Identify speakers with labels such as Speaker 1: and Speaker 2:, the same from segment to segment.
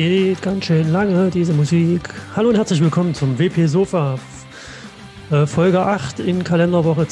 Speaker 1: Geht ganz schön lange, diese Musik. Hallo und herzlich willkommen zum WP Sofa. Folge 8 in Kalenderwoche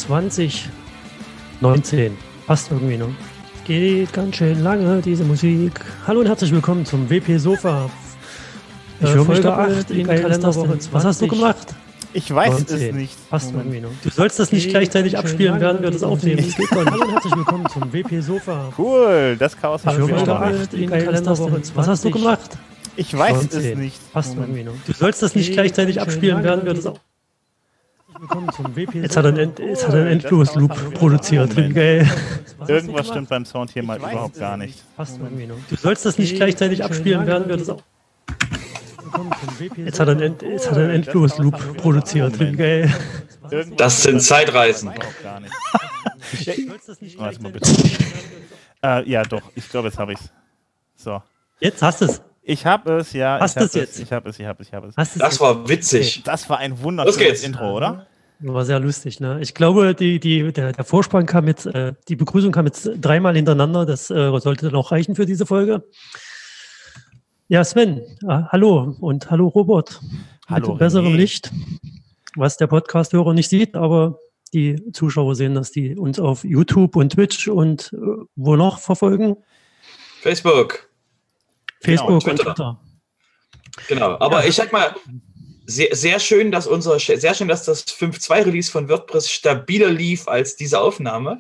Speaker 1: 2019. Passt irgendwie, ne? Geht ganz schön lange, diese Musik. Hallo und herzlich willkommen zum WP Sofa. Ich höre Folge 8 in Kalenderwoche 20. Was hast du gemacht?
Speaker 2: Ich weiß
Speaker 1: 19.
Speaker 2: es nicht.
Speaker 1: Passt irgendwie, ne? Du sollst das nicht gleichzeitig abspielen, während wir das aufnehmen. Das geht doch nicht. Hallo und herzlich willkommen zum WP Sofa.
Speaker 2: Cool, das Chaos
Speaker 1: Ich
Speaker 2: haben
Speaker 1: höre
Speaker 2: wir
Speaker 1: Folge
Speaker 2: schon.
Speaker 1: 8 in Kalenderwoche 20. Was hast du gemacht?
Speaker 2: Ich weiß
Speaker 1: 19.
Speaker 2: es nicht.
Speaker 1: Passt irgendwie, ne? Du sollst das nicht gleichzeitig abspielen, während wir das aufnehmen. Jetzt hat er einen Endlosloop produziert. Wie geil.
Speaker 2: Irgendwas stimmt beim Sound hier mal überhaupt gar nicht.
Speaker 1: Du sollst das nicht gleichzeitig abspielen, während wir das auch. Jetzt hat er einen Endlosloop produziert. Wie geil.
Speaker 3: Das sind Zeitreisen.
Speaker 2: Überhaupt gar nicht. Warte mal bitte. Ja, doch. Ich glaube, jetzt habe ich es. So.
Speaker 1: Jetzt hast du es.
Speaker 2: Ich habe es, ja.
Speaker 1: Hast du es jetzt?
Speaker 2: Ich habe es.
Speaker 3: Das war witzig.
Speaker 2: Das war ein
Speaker 3: Los
Speaker 2: wunderschönes
Speaker 3: geht's.
Speaker 2: Intro, oder?
Speaker 1: War sehr lustig, ne? Ich glaube, der Vorspann kam jetzt, die Begrüßung kam jetzt dreimal hintereinander. Das sollte dann auch reichen für diese Folge. Ja, Sven, hallo und hallo Robert.
Speaker 2: Hallo,
Speaker 1: Mit besserem
Speaker 2: René.
Speaker 1: Licht, was der Podcast-Hörer nicht sieht, aber die Zuschauer sehen, dass die uns auf YouTube und Twitch und wo noch verfolgen?
Speaker 3: Facebook.
Speaker 1: Facebook und
Speaker 3: Twitter.
Speaker 1: Twitter.
Speaker 3: Genau. Aber ich sag mal, sehr schön, dass das 5.2-Release von WordPress stabiler lief als diese Aufnahme.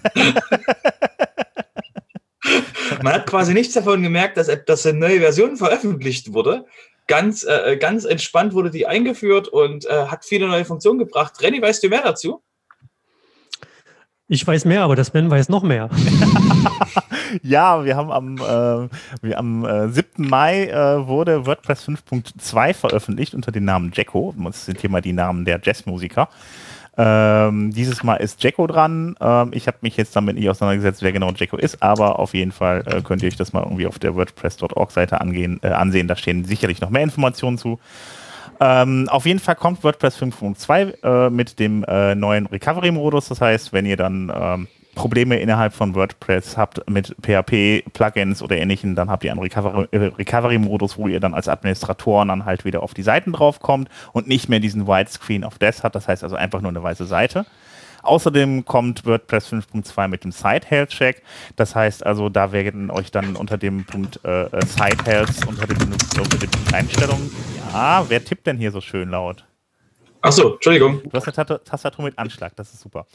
Speaker 3: Man hat quasi nichts davon gemerkt, dass eine neue Version veröffentlicht wurde. Ganz entspannt wurde die eingeführt und hat viele neue Funktionen gebracht. Renny, weißt du mehr dazu?
Speaker 1: Ich weiß mehr, aber der Sven weiß noch mehr.
Speaker 2: Ja, wir haben am 7. Mai wurde WordPress 5.2 veröffentlicht unter dem Namen Jacko. Das sind hier mal die Namen der Jazzmusiker. Dieses Mal ist Jacko dran. Ich habe mich jetzt damit nicht auseinandergesetzt, wer genau Jacko ist, aber auf jeden Fall könnt ihr euch das mal irgendwie auf der WordPress.org-Seite ansehen. Da stehen sicherlich noch mehr Informationen zu. Auf jeden Fall kommt WordPress 5.2 mit dem neuen Recovery-Modus. Das heißt, wenn ihr dann Probleme innerhalb von WordPress habt mit PHP-Plugins oder Ähnlichem, dann habt ihr einen Recovery-Modus, wo ihr dann als Administratoren dann halt wieder auf die Seiten draufkommt und nicht mehr diesen Widescreen of Death hat. Das heißt also einfach nur eine weiße Seite. Außerdem kommt WordPress 5.2 mit dem Site Health Check. Das heißt also, da werden euch dann unter dem Punkt Site Health, unter dem Punkt Einstellungen. Ja, wer tippt denn hier so schön laut?
Speaker 3: Achso, Entschuldigung.
Speaker 2: Du hast eine Tastatur mit Anschlag, das ist super.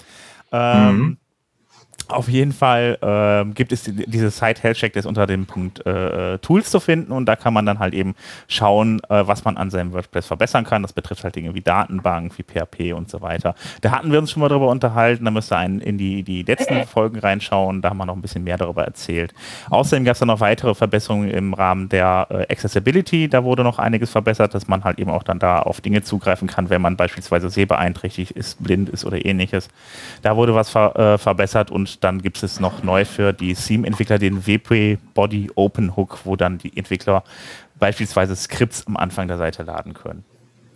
Speaker 2: Auf jeden Fall gibt es diese Site Health Check, der ist unter dem Punkt Tools zu finden und da kann man dann halt eben schauen, was man an seinem WordPress verbessern kann. Das betrifft halt Dinge wie Datenbank, wie PHP und so weiter. Da hatten wir uns schon mal drüber unterhalten, da müsst ihr in die letzten Folgen reinschauen, da haben wir noch ein bisschen mehr darüber erzählt. Außerdem gab es dann noch weitere Verbesserungen im Rahmen der Accessibility, da wurde noch einiges verbessert, dass man halt eben auch dann da auf Dinge zugreifen kann, wenn man beispielsweise sehbeeinträchtigt ist, blind ist oder ähnliches. Da wurde was verbessert und dann gibt es noch neu für die Theme-Entwickler den WP Body Open Hook, wo dann die Entwickler beispielsweise Skripts am Anfang der Seite laden können.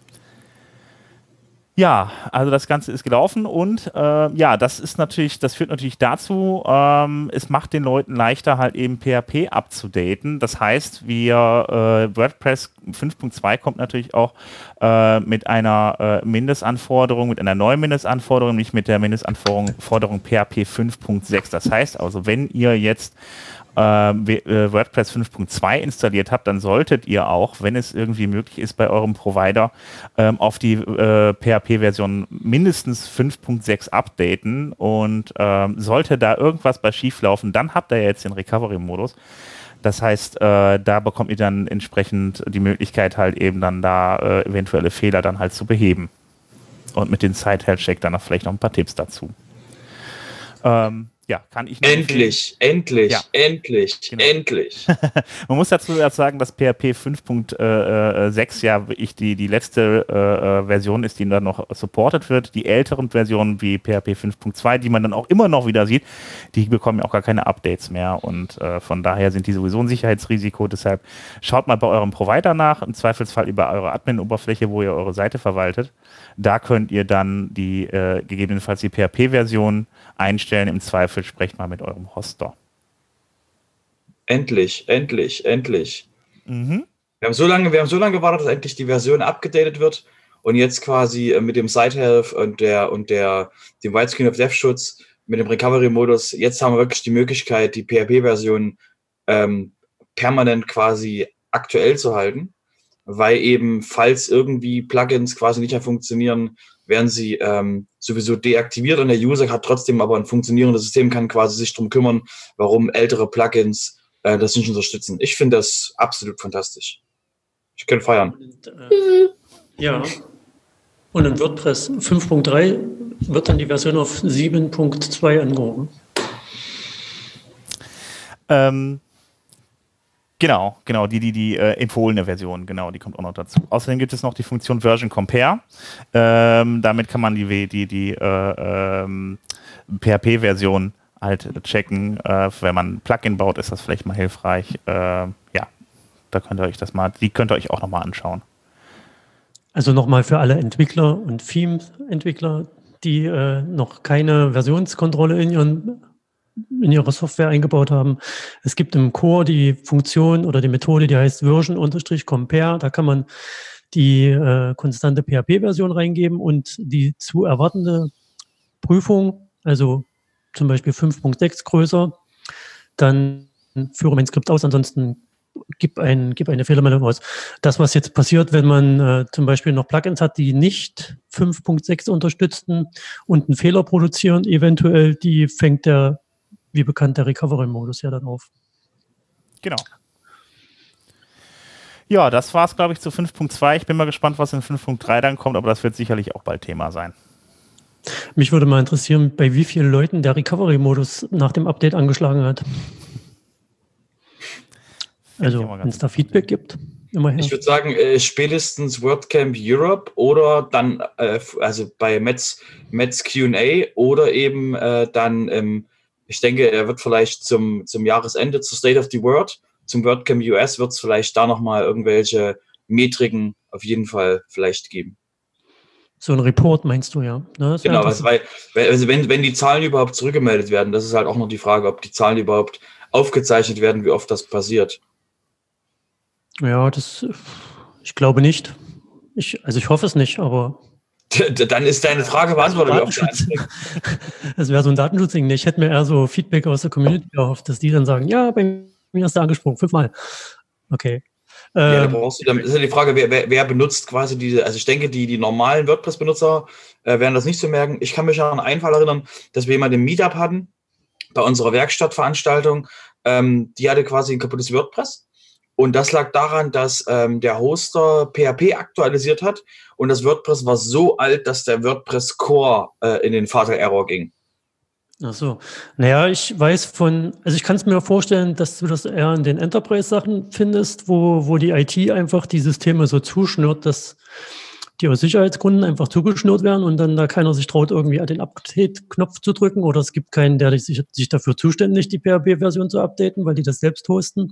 Speaker 2: Ja, also das Ganze ist gelaufen und das führt natürlich dazu, es macht den Leuten leichter, halt eben PHP abzudaten. Das heißt, WordPress 5.2 kommt natürlich auch mit einer Mindestanforderung, mit einer neuen Mindestanforderung, nicht mit der Mindestanforderung PHP 5.6. Das heißt also, wenn ihr jetzt WordPress 5.2 installiert habt, dann solltet ihr auch, wenn es irgendwie möglich ist, bei eurem Provider auf die PHP-Version mindestens 5.6 updaten und sollte da irgendwas bei schief laufen, dann habt ihr jetzt den Recovery-Modus. Das heißt, da bekommt ihr dann entsprechend die Möglichkeit halt eben dann da eventuelle Fehler dann halt zu beheben. Und mit dem Site Health Check dann vielleicht noch ein paar Tipps dazu. Ja, kann ich nur
Speaker 3: Endlich.
Speaker 2: Man muss dazu sagen, dass PHP 5.6 ja wirklich die letzte Version ist, die dann noch supported wird. Die älteren Versionen wie PHP 5.2, die man dann auch immer noch wieder sieht, die bekommen ja auch gar keine Updates mehr und von daher sind die sowieso ein Sicherheitsrisiko. Deshalb schaut mal bei eurem Provider nach, im Zweifelsfall über eure Admin-Oberfläche, wo ihr eure Seite verwaltet. Da könnt ihr dann gegebenenfalls die PHP-Version einstellen. Im Zweifel sprecht mal mit eurem Hoster.
Speaker 3: Endlich.
Speaker 2: Mhm.
Speaker 3: Wir haben so lange gewartet, dass endlich die Version abgedatet wird und jetzt quasi mit dem Side-Health und dem Widescreen of Death Schutz, mit dem Recovery-Modus, jetzt haben wir wirklich die Möglichkeit, die PHP-Version permanent quasi aktuell zu halten, weil eben, falls irgendwie Plugins quasi nicht mehr funktionieren, werden sie sowieso deaktiviert und der User hat trotzdem aber ein funktionierendes System, kann quasi sich darum kümmern, warum ältere Plugins das nicht unterstützen. Ich finde das absolut fantastisch. Ich kann feiern.
Speaker 1: Und, ja. Und in WordPress 5.3 wird dann die Version auf 7.2 angehoben.
Speaker 2: Genau, die empfohlene Version, genau, die kommt auch noch dazu. Außerdem gibt es noch die Funktion Version Compare. Damit kann man die PHP-Version halt checken. Wenn man ein Plugin baut, ist das vielleicht mal hilfreich. Da könnt ihr euch die könnt ihr euch auch nochmal anschauen.
Speaker 1: Also nochmal für alle Entwickler und Theme-Entwickler, die noch keine Versionskontrolle in ihrer Software eingebaut haben. Es gibt im Core die Funktion oder die Methode, die heißt Version-Compare. Da kann man die konstante PHP-Version reingeben und die zu erwartende Prüfung, also zum Beispiel 5.6 größer, dann führe mein Skript aus, ansonsten gib eine Fehlermeldung aus. Das, was jetzt passiert, wenn man zum Beispiel noch Plugins hat, die nicht 5.6 unterstützen und einen Fehler produzieren, eventuell, die fängt wie bekannt, der Recovery-Modus ja dann auf.
Speaker 2: Genau. Ja, das war es, glaube ich, zu 5.2. Ich bin mal gespannt, was in 5.3 dann kommt, aber das wird sicherlich auch bald Thema sein.
Speaker 1: Mich würde mal interessieren, bei wie vielen Leuten der Recovery-Modus nach dem Update angeschlagen hat. Also, wenn es da Feedback gibt, immerhin.
Speaker 3: Ich würde sagen, spätestens WordCamp Europe oder dann, also bei Metz Q&A oder eben dann, ich denke, er wird vielleicht zum Jahresende, zur State of the World, zum WordCamp US wird es vielleicht da nochmal irgendwelche Metriken auf jeden Fall vielleicht geben.
Speaker 1: So ein Report meinst du, ja?
Speaker 3: Genau, also wenn die Zahlen überhaupt zurückgemeldet werden, das ist halt auch noch die Frage, ob die Zahlen überhaupt aufgezeichnet werden, wie oft das passiert.
Speaker 1: Ja, ich glaube nicht. Ich hoffe es nicht, aber...
Speaker 3: Dann ist deine Frage beantwortet.
Speaker 1: Das wäre so ein Datenschutzding. Ich hätte mir eher so Feedback aus der Community erhofft, dass die dann sagen, ja, bei mir ist der angesprochen, 5-mal. Okay.
Speaker 3: Ja, dann ist ja die Frage, wer benutzt quasi diese, also ich denke, die normalen WordPress-Benutzer werden das nicht so merken. Ich kann mich an einen Fall erinnern, dass wir jemanden im Meetup hatten, bei unserer Werkstattveranstaltung, die hatte quasi ein kaputtes WordPress. Und das lag daran, dass der Hoster PHP aktualisiert hat und das WordPress war so alt, dass der WordPress Core in den Fatal Error ging.
Speaker 1: Ach so. Naja, ich kann es mir vorstellen, dass du das eher in den Enterprise-Sachen findest, wo die IT einfach die Systeme so zuschnürt, dass die aus Sicherheitsgründen einfach zugeschnürt werden und dann da keiner sich traut, irgendwie den Update-Knopf zu drücken oder es gibt keinen, der sich dafür zuständig, die PHP-Version zu updaten, weil die das selbst hosten.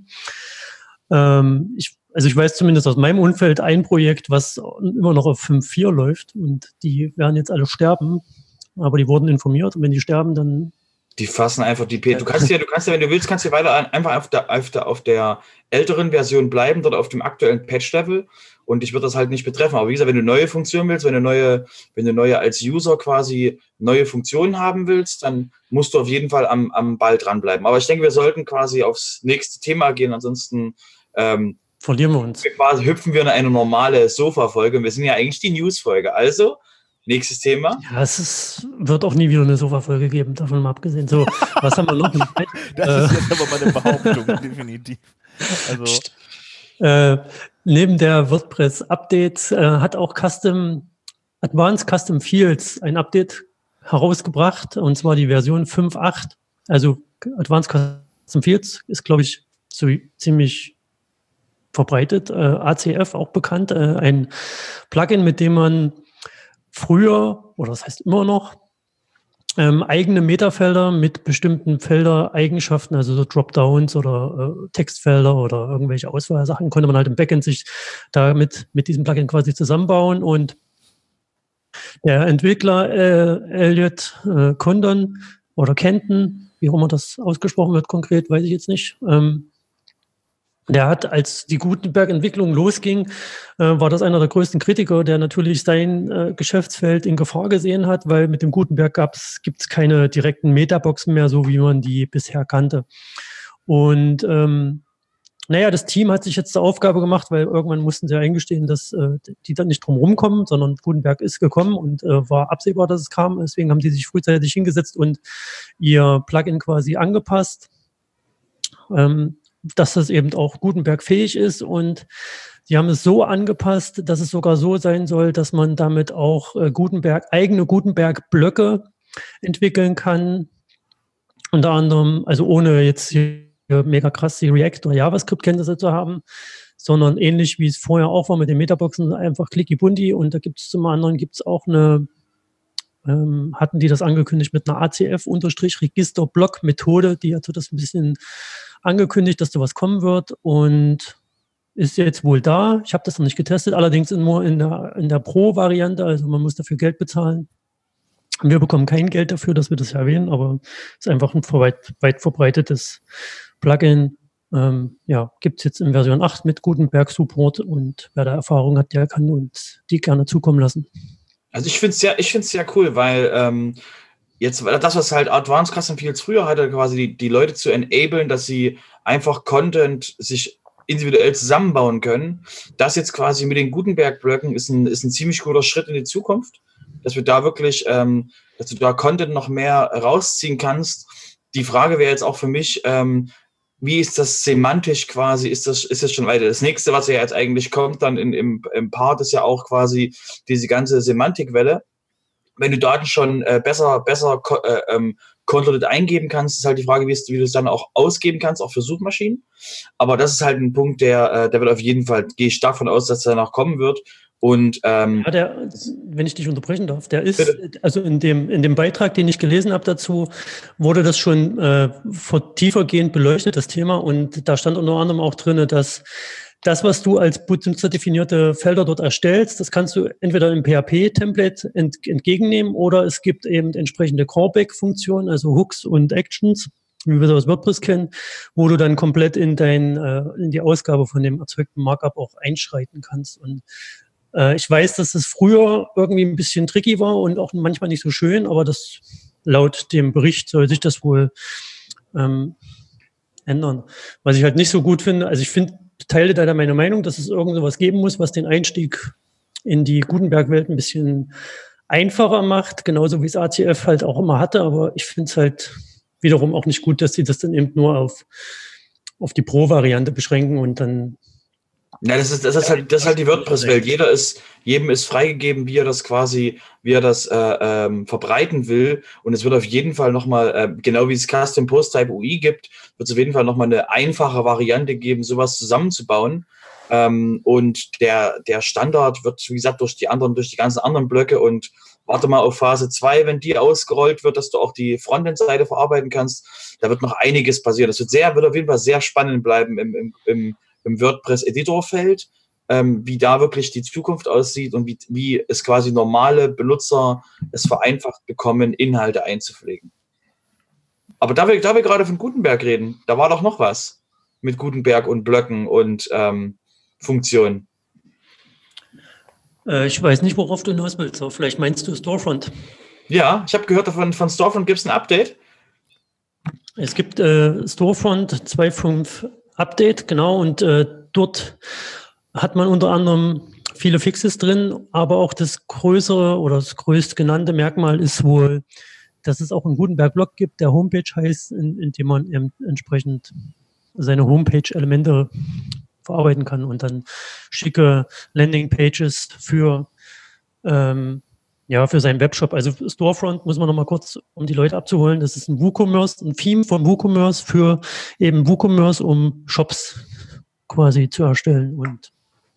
Speaker 1: Ich weiß zumindest aus meinem Umfeld ein Projekt, was immer noch auf 5.4 läuft und die werden jetzt alle sterben, aber die wurden informiert und wenn die sterben, dann...
Speaker 3: Die fassen einfach die Du kannst ja, wenn du willst, kannst du weiter einfach auf der älteren Version bleiben, dort auf dem aktuellen Patch-Level und dich wird das halt nicht betreffen. Aber wie gesagt, wenn du neue Funktionen willst, wenn du neue als User quasi neue Funktionen haben willst, dann musst du auf jeden Fall am Ball dranbleiben. Aber ich denke, wir sollten quasi aufs nächste Thema gehen, ansonsten
Speaker 1: verlieren wir uns.
Speaker 3: Quasi hüpfen wir in eine normale Sofa-Folge und wir sind ja eigentlich die News-Folge. Also, nächstes Thema.
Speaker 1: Ja, wird auch nie wieder eine Sofa-Folge geben, davon mal abgesehen. So, was haben wir noch?
Speaker 2: Das ist jetzt aber mal eine Behauptung, definitiv. Also.
Speaker 1: Neben der WordPress-Updates hat auch Advanced Custom Fields ein Update herausgebracht, und zwar die Version 5.8. Also Advanced Custom Fields ist, glaube ich, so ziemlich verbreitet. ACF auch bekannt, ein Plugin, mit dem man früher, oder das heißt immer noch, eigene Metafelder mit bestimmten Felder-Eigenschaften, also so Dropdowns oder Textfelder oder irgendwelche Auswahlsachen, konnte man halt im Backend sich damit mit diesem Plugin quasi zusammenbauen. Und der Entwickler Elliot Condon oder Kenton, wie auch immer das ausgesprochen wird konkret, weiß ich jetzt nicht, Der hat, als die Gutenberg-Entwicklung losging, war das einer der größten Kritiker, der natürlich sein Geschäftsfeld in Gefahr gesehen hat, weil mit dem Gutenberg gibt es keine direkten Metaboxen mehr, so wie man die bisher kannte. Und das Team hat sich jetzt zur Aufgabe gemacht, weil irgendwann mussten sie ja eingestehen, dass die dann nicht drum rumkommen, sondern Gutenberg ist gekommen und war absehbar, dass es kam. Deswegen haben die sich frühzeitig hingesetzt und ihr Plugin quasi angepasst, dass das eben auch Gutenberg fähig ist. Und die haben es so angepasst, dass es sogar so sein soll, dass man damit auch eigene Gutenberg-Blöcke entwickeln kann. Unter anderem, also ohne jetzt hier mega krass die React- oder JavaScript-Kenntnisse zu haben, sondern ähnlich wie es vorher auch war mit den Metaboxen, einfach clicky-bunti. Und da gibt es zum anderen auch hatten die das angekündigt mit einer ACF-Register-Block-Methode, die hatte das ein bisschen angekündigt, dass sowas kommen wird und ist jetzt wohl da. Ich habe das noch nicht getestet, allerdings nur in der Pro-Variante, also man muss dafür Geld bezahlen. Wir bekommen kein Geld dafür, dass wir das erwähnen, aber es ist einfach ein weit verbreitetes Plugin. Gibt es jetzt in Version 8 mit Gutenberg-Support und wer da Erfahrung hat, der kann uns die gerne zukommen lassen.
Speaker 3: Also ich finde es sehr cool, weil jetzt das, was halt Advanced Custom Fields früher hatte, quasi die Leute zu enablen, dass sie einfach Content sich individuell zusammenbauen können. Das jetzt quasi mit den Gutenberg-Blöcken ist ein ziemlich guter Schritt in die Zukunft, dass wir da wirklich, dass du da Content noch mehr rausziehen kannst. Die Frage wäre jetzt auch für mich, wie ist das semantisch quasi, ist das schon weiter? Das nächste, was ja jetzt eigentlich kommt, dann im Part, ist ja auch quasi diese ganze Semantikwelle. Wenn du Daten schon besser kontrolliert eingeben kannst, ist halt die Frage, wie du es dann auch ausgeben kannst, auch für Suchmaschinen. Aber das ist halt ein Punkt, der wird auf jeden Fall, gehe ich stark davon aus, dass der noch kommen wird. Und
Speaker 1: wenn ich dich unterbrechen darf, der ist, bitte? Also in dem Beitrag, den ich gelesen habe dazu, wurde das schon tiefergehend beleuchtet, das Thema. Und da stand unter anderem auch drin, dass das, was du als benutzerdefinierte Felder dort erstellst, das kannst du entweder im PHP-Template entgegennehmen oder es gibt eben entsprechende Callback-Funktionen, also Hooks und Actions, wie wir das aus WordPress kennen, wo du dann komplett in die Ausgabe von dem erzeugten Markup auch einschreiten kannst. Und ich weiß, dass das früher irgendwie ein bisschen tricky war und auch manchmal nicht so schön, aber das laut dem Bericht soll sich das wohl ändern. Was ich halt nicht so gut finde, also ich teile da meine Meinung, dass es irgend sowas geben muss, was den Einstieg in die Gutenberg-Welt ein bisschen einfacher macht, genauso wie es ACF halt auch immer hatte, aber ich finde es halt wiederum auch nicht gut, dass sie das dann eben nur auf die Pro-Variante beschränken und dann.
Speaker 3: Ja, das ist halt die WordPress-Welt. Jedem ist freigegeben, wie er das verbreiten will. Und es wird auf jeden Fall nochmal, genau wie es Custom Post Type UI gibt, wird es auf jeden Fall nochmal eine einfache Variante geben, sowas zusammenzubauen. Und der Standard wird, wie gesagt, durch die ganzen anderen Blöcke und warte mal auf Phase 2, wenn die ausgerollt wird, dass du auch die Frontend-Seite verarbeiten kannst. Da wird noch einiges passieren. Das wird auf jeden Fall sehr spannend bleiben im WordPress-Editorfeld, wie da wirklich die Zukunft aussieht und wie es quasi normale Benutzer es vereinfacht bekommen, Inhalte einzupflegen. Aber da wir gerade von Gutenberg reden, da war doch noch was mit Gutenberg und Blöcken und Funktionen.
Speaker 1: Ich weiß nicht, worauf du hinaus willst, aber vielleicht meinst du Storefront.
Speaker 3: Ja, ich habe gehört, von Storefront gibt es ein Update.
Speaker 1: Es gibt Storefront 2.5 Update, genau, und dort hat man unter anderem viele Fixes drin, aber auch das größere oder das größtgenannte Merkmal ist wohl, dass es auch einen Gutenberg-Blog gibt, der Homepage heißt, in dem man eben entsprechend seine Homepage-Elemente verarbeiten kann und dann schicke Landing-Pages für seinen Webshop. Also Storefront muss man noch mal kurz, um die Leute abzuholen, das ist ein WooCommerce, ein Theme von WooCommerce für eben WooCommerce, um Shops quasi zu erstellen und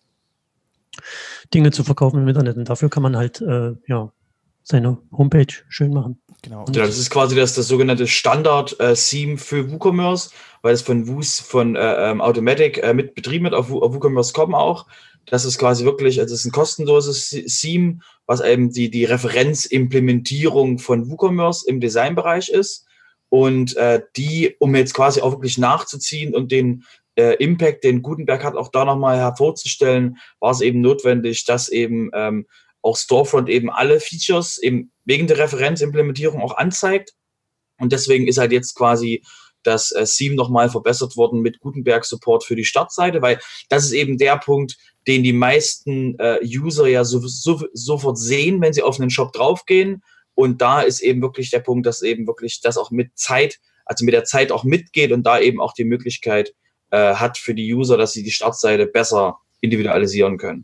Speaker 1: Dinge zu verkaufen im Internet. Und dafür kann man halt seine Homepage schön machen.
Speaker 3: Genau. Ja, das ist quasi das sogenannte Standard-Theme für WooCommerce, weil es von Automatic mit betrieben wird, auf WooCommerce.com auch. Das ist quasi wirklich, also es ist ein kostenloses Theme, was eben die Referenzimplementierung von WooCommerce im Designbereich ist. Und um jetzt quasi auch wirklich nachzuziehen und den Impact, den Gutenberg hat, auch da nochmal hervorzustellen, war es eben notwendig, dass eben auch Storefront eben alle Features eben wegen der Referenzimplementierung auch anzeigt. Und deswegen ist halt jetzt quasi das Theme nochmal verbessert worden mit Gutenberg-Support für die Startseite, weil das ist eben der Punkt, den die meisten User ja sofort sehen, wenn sie auf einen Shop draufgehen. Und da ist eben wirklich der Punkt, dass eben wirklich das auch mit Zeit, also mit der Zeit auch mitgeht und da eben auch die Möglichkeit hat für die User, dass sie die Startseite besser individualisieren können.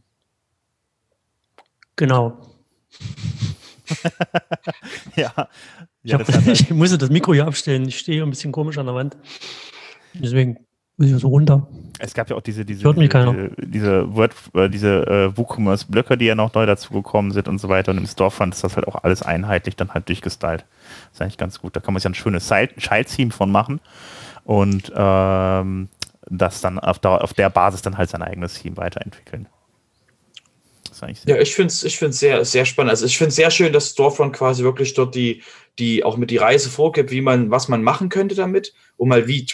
Speaker 1: Genau.
Speaker 2: Ja.
Speaker 1: Ich musste das Mikro hier abstellen. Ich stehe ein bisschen komisch an der Wand. Deswegen muss ich so runter.
Speaker 2: Es gab ja auch diese WooCommerce-Blöcke, die ja noch neu dazugekommen sind und so weiter. Und im Storefront ist das halt auch alles einheitlich dann halt durchgestylt. Das ist eigentlich ganz gut. Da kann man sich ein schönes Child-Theme von machen und das dann auf der Basis dann halt sein eigenes Theme weiterentwickeln.
Speaker 3: Ja, ich finde es sehr, sehr spannend. Also ich finde es sehr schön, dass Storefront quasi wirklich dort die auch mit die Reise vorgibt, was man machen könnte damit, um mal wie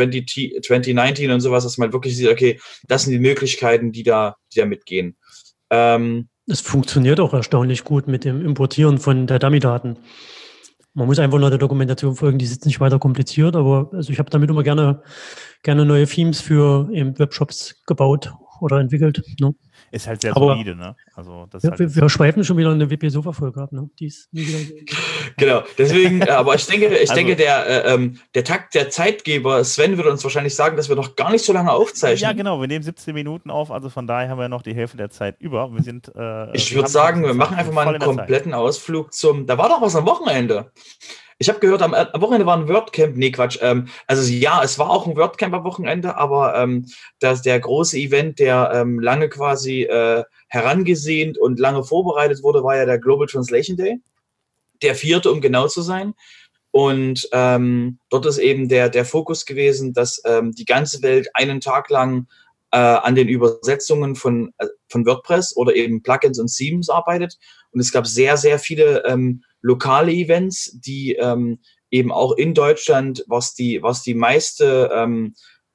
Speaker 3: 2019 und sowas, dass man wirklich sieht, okay, das sind die Möglichkeiten, die da mitgehen.
Speaker 1: Es funktioniert auch erstaunlich gut mit dem Importieren von der Dummy-Daten. Man muss einfach nur der Dokumentation folgen, die ist jetzt nicht weiter kompliziert, aber also ich habe damit immer gerne neue Themes für eben Webshops gebaut oder entwickelt. Ne?
Speaker 2: Ist halt sehr solide, ne? Also das
Speaker 1: ja, wir schweifen schon wieder eine WP-Sofa-Folge ab, ne? Die ist nie wieder
Speaker 3: genau, deswegen, aber ich denke, der Takt der Zeitgeber, Sven, würde uns wahrscheinlich sagen, dass wir noch gar nicht so lange aufzeichnen.
Speaker 2: Ja, genau, wir nehmen 17 Minuten auf, also von daher haben wir noch die Hälfte der Zeit über.
Speaker 3: Ich würde sagen, wir machen einfach mal einen kompletten Ausflug da war doch was am Wochenende. Ich habe gehört, am Wochenende war ein WordCamp, nee, Quatsch. Also ja, es war auch ein WordCamp am Wochenende, aber der große Event, der lange quasi herangesehnt und lange vorbereitet wurde, war ja der Global Translation Day. Der 4., um genau zu sein. Und dort ist eben der Fokus gewesen, dass die ganze Welt einen Tag lang an den Übersetzungen von WordPress oder eben Plugins und Themes arbeitet. Und es gab sehr, sehr viele lokale Events, die eben auch in Deutschland, was die meisten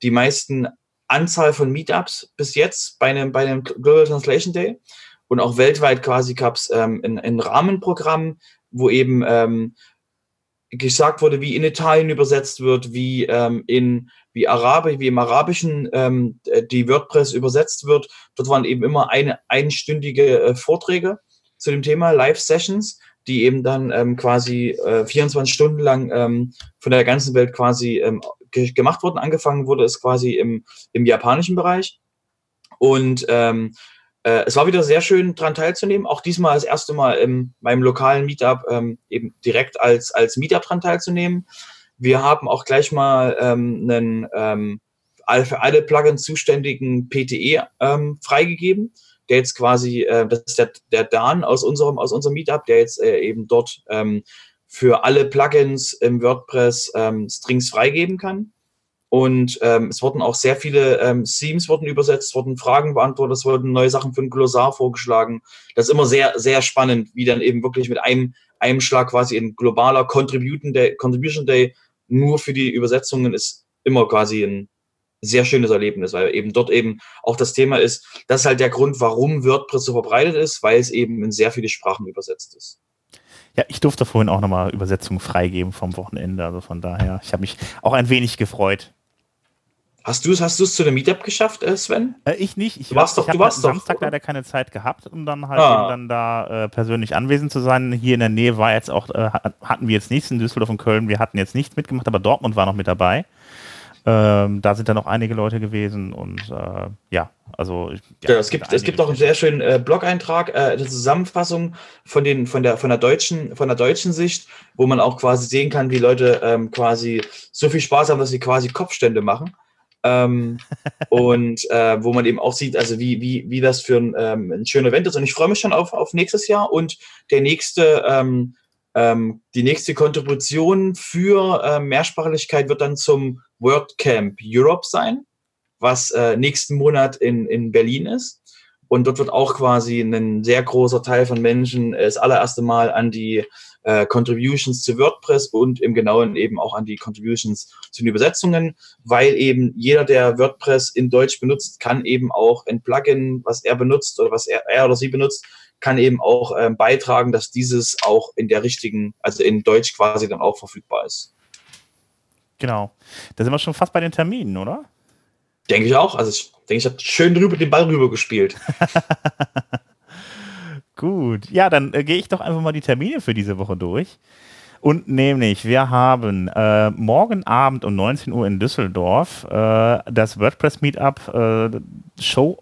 Speaker 3: Anzahl von Meetups bis jetzt bei einem Global Translation Day und auch weltweit quasi gab es ein Rahmenprogramm, wo eben gesagt wurde, wie in Italien übersetzt wird, wie im Arabischen die WordPress übersetzt wird. Dort waren eben immer einstündige Vorträge zu dem Thema, Live-Sessions, die eben dann quasi 24 Stunden lang von der ganzen Welt quasi gemacht wurden. Angefangen wurde es quasi im japanischen Bereich. Und es war wieder sehr schön, daran teilzunehmen. Auch diesmal das erste Mal in meinem lokalen Meetup eben direkt als Meetup daran teilzunehmen. Wir haben auch gleich mal einen für alle Plugins zuständigen PTE freigegeben, der jetzt quasi, das ist der Dan aus unserem Meetup, der jetzt eben dort für alle Plugins im WordPress Strings freigeben kann. Und es wurden auch sehr viele Themes wurden übersetzt, wurden Fragen beantwortet, es wurden neue Sachen für ein Glossar vorgeschlagen. Das ist immer sehr, sehr spannend, wie dann eben wirklich mit einem Schlag quasi ein globaler Contribution Day nur für die Übersetzungen ist immer quasi ein sehr schönes Erlebnis, weil eben dort eben auch das Thema ist, das ist halt der Grund, warum WordPress so verbreitet ist, weil es eben in sehr viele Sprachen übersetzt ist.
Speaker 2: Ja, ich durfte vorhin auch nochmal Übersetzungen freigeben vom Wochenende, also von daher, ich habe mich auch ein wenig gefreut.
Speaker 3: Hast du es zu dem Meetup geschafft, Sven?
Speaker 2: Ich nicht. Ich
Speaker 3: habe
Speaker 2: Samstag leider keine Zeit gehabt, um dann halt eben dann da persönlich anwesend zu sein. Hier in der Nähe war jetzt auch, hatten wir jetzt nichts in Düsseldorf und Köln, wir hatten jetzt nichts mitgemacht, aber Dortmund war noch mit dabei. Da sind dann noch einige Leute gewesen und ja, also
Speaker 3: es gibt auch einen sehr schönen Blog-Eintrag, eine Zusammenfassung von der deutschen Sicht, wo man auch quasi sehen kann, wie Leute quasi so viel Spaß haben, dass sie quasi Kopfstände machen. Und wo man eben auch sieht, also wie das für ein schöner Event ist. Und ich freue mich schon auf nächstes Jahr und die nächste Kontribution für Mehrsprachigkeit wird dann zum WordCamp Europe sein, was nächsten Monat in Berlin ist, Und dort wird auch quasi ein sehr großer Teil von Menschen das allererste Mal an die Contributions zu WordPress und im Genauen eben auch an die Contributions zu den Übersetzungen, weil eben jeder, der WordPress in Deutsch benutzt, kann eben auch ein Plugin, was er benutzt oder was er oder sie benutzt, kann eben auch beitragen, dass dieses auch in der richtigen, also in Deutsch quasi dann auch verfügbar ist.
Speaker 2: Genau. Da sind wir schon fast bei den Terminen, oder?
Speaker 3: Denke ich auch. Also ich denke, ich habe schön den Ball rüber gespielt.
Speaker 2: Gut. Ja, dann gehe ich doch einfach mal die Termine für diese Woche durch. Und nämlich, wir haben morgen Abend um 19 Uhr in Düsseldorf das WordPress-Meetup Show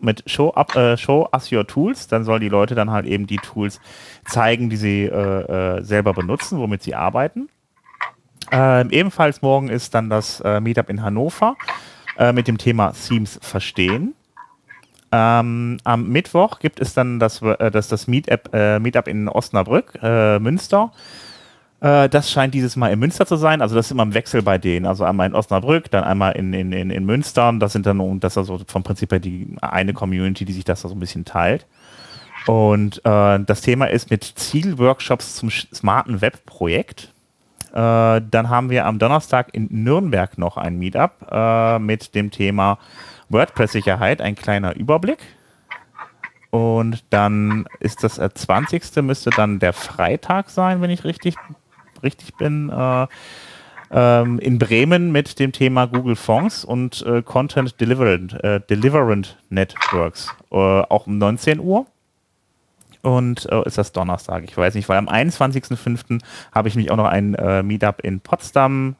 Speaker 2: Us Your Tools. Dann sollen die Leute dann halt eben die Tools zeigen, die sie selber benutzen, womit sie arbeiten. Ebenfalls morgen ist dann das Meetup in Hannover mit dem Thema Themes verstehen. Am Mittwoch gibt es dann das Meetup in Osnabrück, Münster. Das scheint dieses Mal in Münster zu sein. Also das ist immer im Wechsel bei denen. Also einmal in Osnabrück, dann einmal in Münster. Das ist also vom Prinzip her die eine Community, die sich das so ein bisschen teilt. Und das Thema ist mit Zielworkshops zum smarten Web-Projekt. Dann haben wir am Donnerstag in Nürnberg noch ein Meetup mit dem Thema WordPress-Sicherheit, ein kleiner Überblick. Und dann ist das 20. müsste dann der Freitag sein, wenn ich richtig bin, in Bremen mit dem Thema Google Fonts und Content Deliverant Networks, auch um 19 Uhr. Und ist das Donnerstag? Ich weiß nicht, weil am 21.05. habe ich mich auch noch ein Meetup in Potsdam.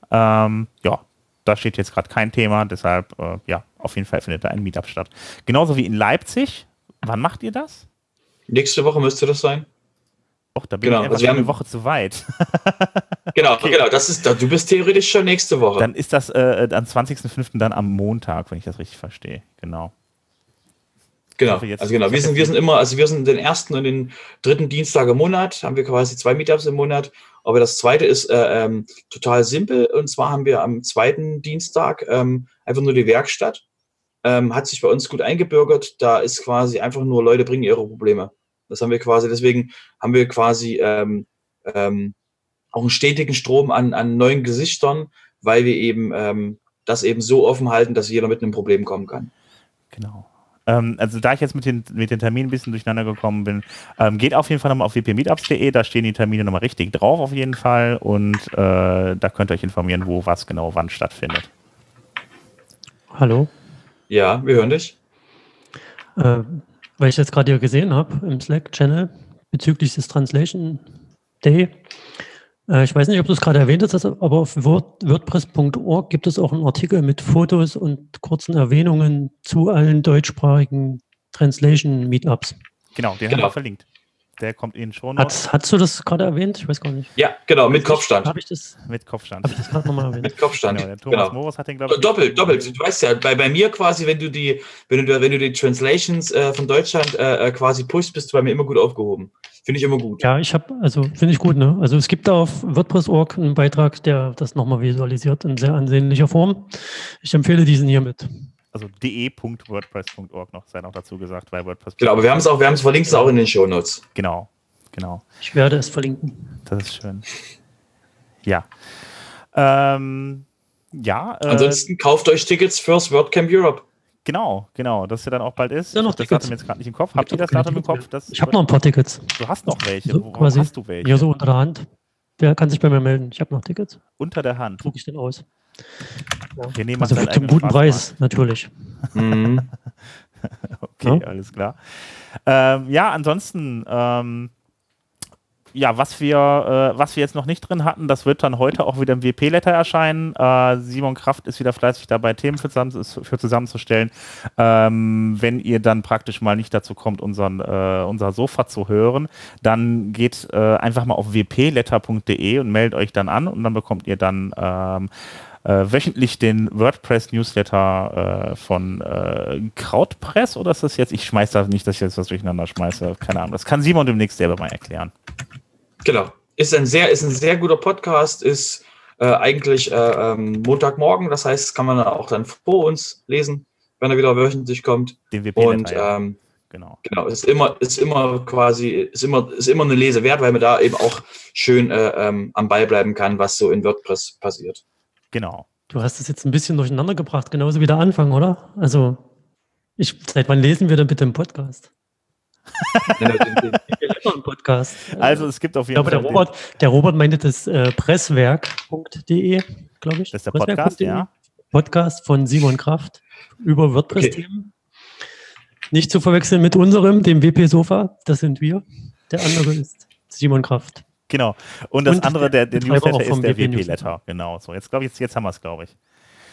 Speaker 2: Da steht jetzt gerade kein Thema, deshalb, auf jeden Fall findet da ein Meetup statt. Genauso wie in Leipzig. Wann macht ihr das?
Speaker 3: Nächste Woche müsste das sein.
Speaker 2: Och, da bin ich einfach eine Woche zu weit.
Speaker 3: Genau, du bist theoretisch schon nächste Woche.
Speaker 2: Dann ist das am 20.05. dann am Montag, wenn ich das richtig verstehe. Genau.
Speaker 3: Genau, wir sind den ersten und den dritten Dienstag im Monat, haben wir quasi 2 Meetups im Monat, aber das zweite ist total simpel, und zwar haben wir am zweiten Dienstag einfach nur die Werkstatt, hat sich bei uns gut eingebürgert, da ist quasi einfach nur Leute bringen ihre Probleme. Das haben wir quasi, deswegen haben wir quasi auch einen stetigen Strom an neuen Gesichtern, weil wir eben das eben so offen halten, dass jeder mit einem Problem kommen kann.
Speaker 2: Genau. Also da ich jetzt mit den Terminen ein bisschen durcheinander gekommen bin, geht auf jeden Fall nochmal auf wpmeetups.de, da stehen die Termine nochmal richtig drauf auf jeden Fall, und da könnt ihr euch informieren, wo was genau wann stattfindet.
Speaker 1: Hallo?
Speaker 3: Ja, wir hören dich.
Speaker 1: Weil ich jetzt gerade hier gesehen habe im Slack-Channel bezüglich des Translation Day. Ich weiß nicht, ob du es gerade erwähnt hast, aber auf WordPress.org gibt es auch einen Artikel mit Fotos und kurzen Erwähnungen zu allen deutschsprachigen Translation-Meetups.
Speaker 2: Genau, den haben wir verlinkt. Der kommt in den Shownotes.
Speaker 1: Hast du das gerade erwähnt? Ich weiß gar nicht.
Speaker 3: Ja, genau, mit Kopfstand.
Speaker 1: Habe ich das gerade nochmal erwähnt?
Speaker 3: Mit Kopfstand.
Speaker 2: Genau, der Thomas Moritz hat den, glaube ich.
Speaker 3: Doppelt. Du weißt ja, bei mir quasi, wenn du die Translations von Deutschland quasi pushst, bist du bei mir immer gut aufgehoben. Finde ich immer gut.
Speaker 1: Ja, finde ich gut, ne? Also es gibt da auf WordPress.org einen Beitrag, der das nochmal visualisiert in sehr ansehnlicher Form. Ich empfehle diesen hiermit.
Speaker 2: Also de.wordpress.org sei noch dazu gesagt, weil WordPress.
Speaker 3: Genau, aber wir haben es verlinkt auch in den Shownotes.
Speaker 2: Genau.
Speaker 1: Ich werde es verlinken.
Speaker 2: Das ist schön. Ja.
Speaker 3: Ansonsten kauft euch Tickets fürs WordCamp Europe.
Speaker 2: Genau, das ja dann auch bald ist.
Speaker 1: Ja, noch
Speaker 2: das
Speaker 1: Tickets.
Speaker 2: Datum jetzt gerade nicht im Kopf. Habt ihr das Datum im Kopf?
Speaker 1: Ich habe noch ein paar Tickets.
Speaker 2: Du hast noch welche.
Speaker 1: So,
Speaker 2: Wo hast du welche?
Speaker 1: Hier so unter der Hand. Wer kann sich bei mir melden? Ich habe noch Tickets.
Speaker 2: Unter der Hand.
Speaker 1: Drucke ich den aus. Ja.
Speaker 2: Wir nehmen
Speaker 1: Also zum guten Preis, natürlich.
Speaker 2: Okay, ja? Alles klar. Ansonsten, was wir jetzt noch nicht drin hatten, das wird dann heute auch wieder im WP-Letter erscheinen. Simon Kraft ist wieder fleißig dabei, Themen für zusammenzustellen. Wenn ihr dann praktisch mal nicht dazu kommt, unser Sofa zu hören, dann geht einfach mal auf wpletter.de und meldet euch dann an, und dann bekommt ihr dann wöchentlich den WordPress-Newsletter von Krautpress, oder ist das jetzt? Ich schmeiß da nicht, dass ich jetzt was durcheinander schmeiße. Keine Ahnung. Das kann Simon demnächst selber mal erklären.
Speaker 3: Genau. Ist ein sehr guter Podcast, ist eigentlich Montagmorgen, das heißt, kann man auch dann vor uns lesen, wenn er wieder wöchentlich kommt.
Speaker 2: Den WP-Letter, genau.
Speaker 3: Genau, ist immer eine Lese wert, weil man da eben auch schön am Ball bleiben kann, was so in WordPress passiert.
Speaker 2: Genau.
Speaker 1: Du hast es jetzt ein bisschen durcheinander gebracht, genauso wie der Anfang, oder? Also, seit wann lesen wir denn bitte im Podcast? Podcast.
Speaker 2: Also es gibt auf jeden
Speaker 1: Fall.
Speaker 2: Fall.
Speaker 1: Der Robert meinte das presswerk.de, glaube ich.
Speaker 2: Das ist der Podcast, ja.
Speaker 1: Podcast von Simon Kraft über WordPress-Themen. Nicht zu verwechseln mit unserem, dem WP-Sofa. Das sind wir. Der andere ist Simon Kraft.
Speaker 2: Genau. Und das andere, der Newsletter ist der WP-Letter.
Speaker 1: Genau.
Speaker 2: So, jetzt haben wir es, glaube ich.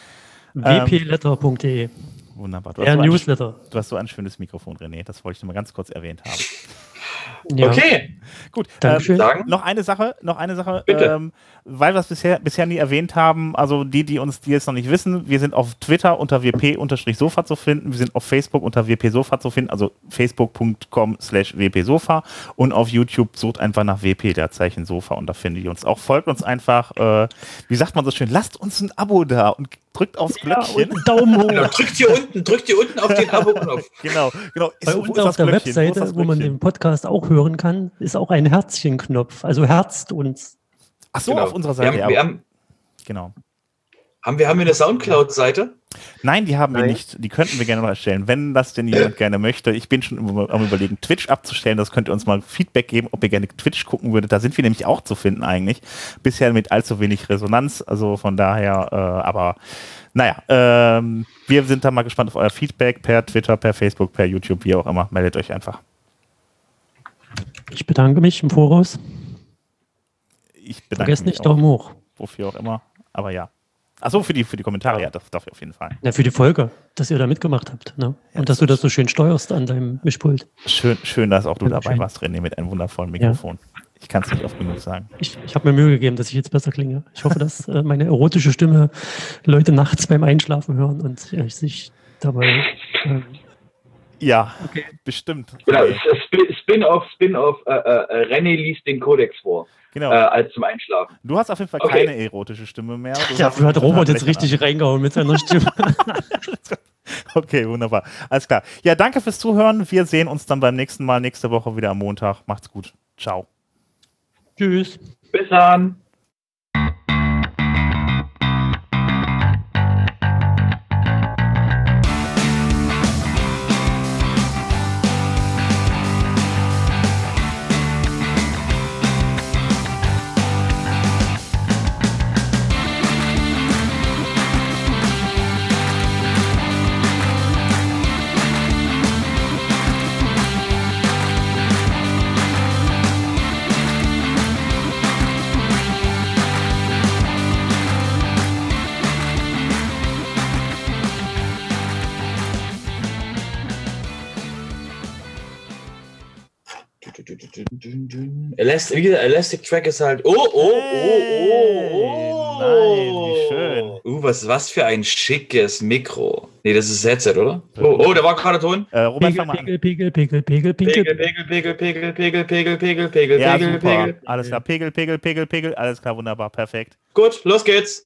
Speaker 1: wpletter.de.
Speaker 2: Wunderbar.
Speaker 1: Newsletter.
Speaker 2: Du hast so ein schönes Mikrofon, René. Das wollte ich nur mal ganz kurz erwähnt haben.
Speaker 1: Ja.
Speaker 3: Okay.
Speaker 2: Gut.
Speaker 1: Dankeschön.
Speaker 2: Noch eine Sache.
Speaker 3: Bitte.
Speaker 2: Weil wir es bisher nie erwähnt haben, also die jetzt noch nicht wissen, wir sind auf Twitter unter wp-sofa zu finden, wir sind auf Facebook unter wp-sofa zu finden, also facebook.com/wp-sofa und auf YouTube sucht einfach nach WP, der Zeichen Sofa und da findet ihr uns auch. Folgt uns einfach, wie sagt man so schön, lasst uns ein Abo da und drückt aufs Glöckchen.
Speaker 1: Und einen Daumen hoch.
Speaker 3: Genau, drückt hier unten auf den Abo-Knopf.
Speaker 2: Genau.
Speaker 1: Bei uns auf der Webseite, wo man den Podcast auch hören kann, ist auch ein Herzchenknopf. Also herzt uns.
Speaker 2: Ach so,
Speaker 3: genau.
Speaker 2: Auf unserer Seite. Genau.
Speaker 3: Haben wir eine Soundcloud-Seite?
Speaker 2: Nein, die haben wir nicht. Die könnten wir gerne noch erstellen, wenn das denn jemand gerne möchte. Ich bin schon am Überlegen, Twitch abzustellen. Das könnt ihr uns mal Feedback geben, ob ihr gerne Twitch gucken würdet. Da sind wir nämlich auch zu finden eigentlich. Bisher mit allzu wenig Resonanz. Also von daher, aber naja, wir sind da mal gespannt auf euer Feedback per Twitter, per Facebook, per YouTube, wie auch immer. Meldet euch einfach.
Speaker 1: Ich bedanke mich im Voraus.
Speaker 2: Ich bedanke
Speaker 1: Vergesst
Speaker 2: mich
Speaker 1: nicht,
Speaker 2: auch.
Speaker 1: Daumen hoch.
Speaker 2: Wofür auch immer. Aber ja. Achso, für die Kommentare, ja, das darf ich auf jeden Fall.
Speaker 1: Ja, für die Folge, dass ihr da mitgemacht habt. Ne?
Speaker 2: Ja,
Speaker 1: und dass du das so schön steuerst an deinem Mischpult.
Speaker 2: Schön, dass auch du dabei
Speaker 1: Schön.
Speaker 2: warst, René, mit einem wundervollen Mikrofon. Ja. Ich kann es nicht oft genug sagen.
Speaker 1: Ich habe mir Mühe gegeben, dass ich jetzt besser klinge. Ich hoffe, dass meine erotische Stimme Leute nachts beim Einschlafen hören und sich dabei...
Speaker 2: ja, okay. Bestimmt.
Speaker 3: Genau, Spin-off, René liest den Kodex vor.
Speaker 2: Genau.
Speaker 3: Als zum Einschlafen.
Speaker 2: Du hast auf jeden Fall keine erotische Stimme mehr.
Speaker 1: Dafür hat Robert jetzt richtig reingehauen mit seiner Stimme.
Speaker 2: Okay, wunderbar. Alles klar. Ja, danke fürs Zuhören. Wir sehen uns dann beim nächsten Mal, nächste Woche wieder am Montag. Macht's gut. Ciao.
Speaker 1: Tschüss.
Speaker 3: Bis dann. Elastic Track ist halt.
Speaker 2: Nein, wie schön.
Speaker 3: Was für ein schickes Mikro. Nee, das ist Headset, oder? Da war gerade Ton.
Speaker 2: Robert, fang mal an.
Speaker 1: Pegel.
Speaker 2: Ja, super. Alles klar. Pegel. Alles klar, wunderbar, perfekt.
Speaker 3: Gut, los geht's.